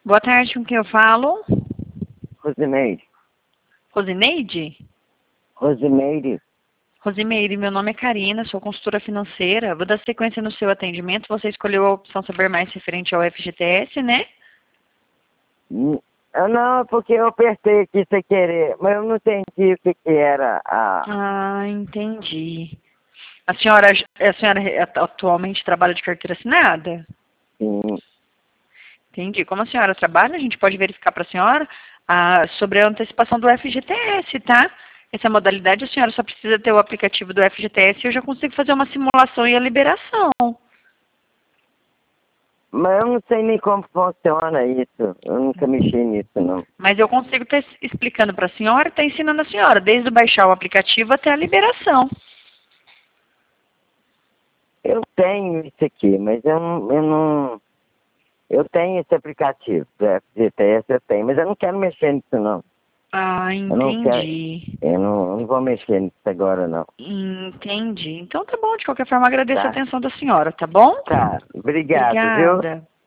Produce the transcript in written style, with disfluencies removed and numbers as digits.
Boa tarde, com quem eu falo? Rosimeire. Rosineide? Rosimeire. Rosimeire, meu nome é Karina, sou consultora financeira. Vou dar sequência no seu atendimento. Você escolheu a opção Saber Mais referente ao FGTS, né? Não, porque eu apertei aqui sem querer, mas eu não entendi o que era a... Ah, entendi. A senhora atualmente trabalha de carteira assinada? Sim. Entendi. Como a senhora trabalha, a gente pode verificar para a senhora sobre a antecipação do FGTS, tá? Essa modalidade, a senhora só precisa ter o aplicativo do FGTS e eu já consigo fazer uma simulação e a liberação. Mas eu não sei nem como funciona isso. Eu nunca mexi nisso, não. Mas eu consigo estar explicando para a senhora e estar ensinando a senhora, desde baixar o aplicativo até a liberação. Eu tenho isso aqui, mas eu não... Eu tenho esse aplicativo do FGTS, eu tenho, mas eu não quero mexer nisso, não. Ah, Eu não quero... entendi. Eu não vou mexer nisso agora, não. Entendi. Então tá bom, de qualquer forma agradeço a Tá? atenção da senhora, tá bom? Tá. Obrigado, viu? Obrigada.